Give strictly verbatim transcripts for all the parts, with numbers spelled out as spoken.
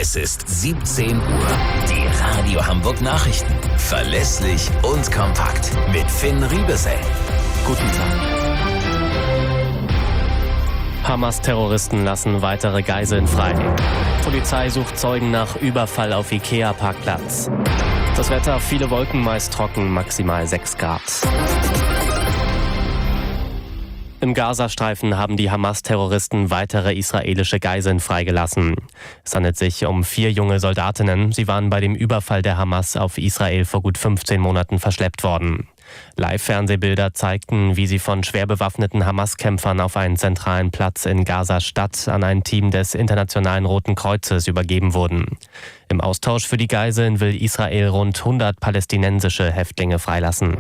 Es ist siebzehn Uhr. Die Radio Hamburg Nachrichten. Verlässlich und kompakt. Mit Finn Riebesell. Guten Tag. Hamas-Terroristen lassen weitere Geiseln frei. Polizei sucht Zeugen nach Überfall auf Ikea-Parkplatz. Das Wetter, viele Wolken, meist trocken, maximal sechs Grad. Im Gazastreifen haben die Hamas-Terroristen weitere israelische Geiseln freigelassen. Es handelt sich um vier junge Soldatinnen. Sie waren bei dem Überfall der Hamas auf Israel vor gut fünfzehn Monaten verschleppt worden. Live-Fernsehbilder zeigten, wie sie von schwer bewaffneten Hamas-Kämpfern auf einen zentralen Platz in Gaza-Stadt an ein Team des Internationalen Roten Kreuzes übergeben wurden. Im Austausch für die Geiseln will Israel rund hundert palästinensische Häftlinge freilassen.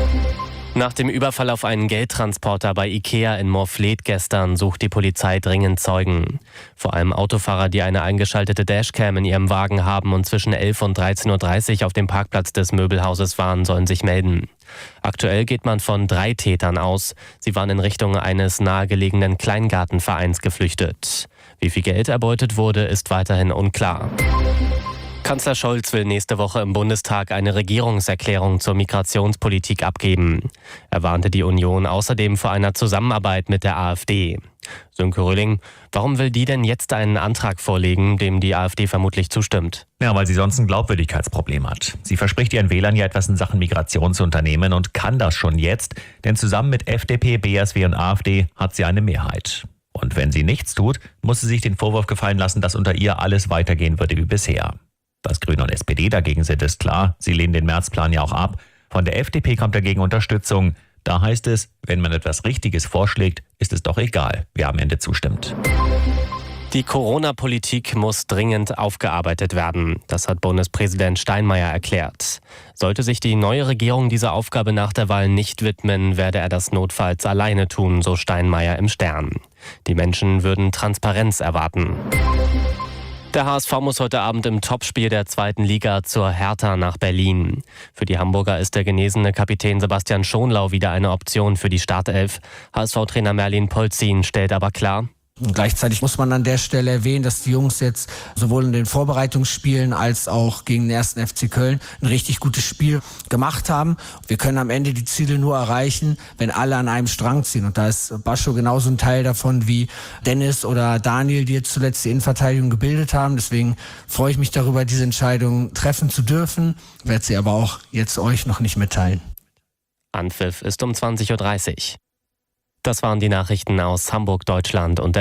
Nach dem Überfall auf einen Geldtransporter bei Ikea in Morfleet gestern sucht die Polizei dringend Zeugen. Vor allem Autofahrer, die eine eingeschaltete Dashcam in ihrem Wagen haben und zwischen elf und dreizehn Uhr dreißig auf dem Parkplatz des Möbelhauses waren, sollen sich melden. Aktuell geht man von drei Tätern aus. Sie waren in Richtung eines nahegelegenen Kleingartenvereins geflüchtet. Wie viel Geld erbeutet wurde, ist weiterhin unklar. Kanzler Scholz will nächste Woche im Bundestag eine Regierungserklärung zur Migrationspolitik abgeben. Er warnte die Union außerdem vor einer Zusammenarbeit mit der AfD. Sönke Röhling, warum will die denn jetzt einen Antrag vorlegen, dem die AfD vermutlich zustimmt? Ja, weil sie sonst ein Glaubwürdigkeitsproblem hat. Sie verspricht ihren Wählern ja etwas in Sachen Migration zu unternehmen und kann das schon jetzt, denn zusammen mit F D P, B S W und AfD hat sie eine Mehrheit. Und wenn sie nichts tut, muss sie sich den Vorwurf gefallen lassen, dass unter ihr alles weitergehen würde wie bisher. Dass Grüne und S P D dagegen sind, ist klar. Sie lehnen den Märzplan ja auch ab. Von der F D P kommt dagegen Unterstützung. Da heißt es, wenn man etwas Richtiges vorschlägt, ist es doch egal, wer am Ende zustimmt. Die Corona-Politik muss dringend aufgearbeitet werden. Das hat Bundespräsident Steinmeier erklärt. Sollte sich die neue Regierung dieser Aufgabe nach der Wahl nicht widmen, werde er das notfalls alleine tun, so Steinmeier im Stern. Die Menschen würden Transparenz erwarten. Der H S V muss heute Abend im Topspiel der zweiten Liga zur Hertha nach Berlin. Für die Hamburger ist der genesene Kapitän Sebastian Schonlau wieder eine Option für die Startelf. H S V-Trainer Merlin Polzin stellt aber klar: Und gleichzeitig muss man an der Stelle erwähnen, dass die Jungs jetzt sowohl in den Vorbereitungsspielen als auch gegen den ersten F C Köln ein richtig gutes Spiel gemacht haben. Wir können am Ende die Ziele nur erreichen, wenn alle an einem Strang ziehen. Und da ist Bascho genauso ein Teil davon wie Dennis oder Daniel, die jetzt zuletzt die Innenverteidigung gebildet haben. Deswegen freue ich mich darüber, diese Entscheidung treffen zu dürfen. Werde sie aber auch jetzt euch noch nicht mitteilen. Anpfiff ist um zwanzig Uhr dreißig. Das waren die Nachrichten aus Hamburg, Deutschland und der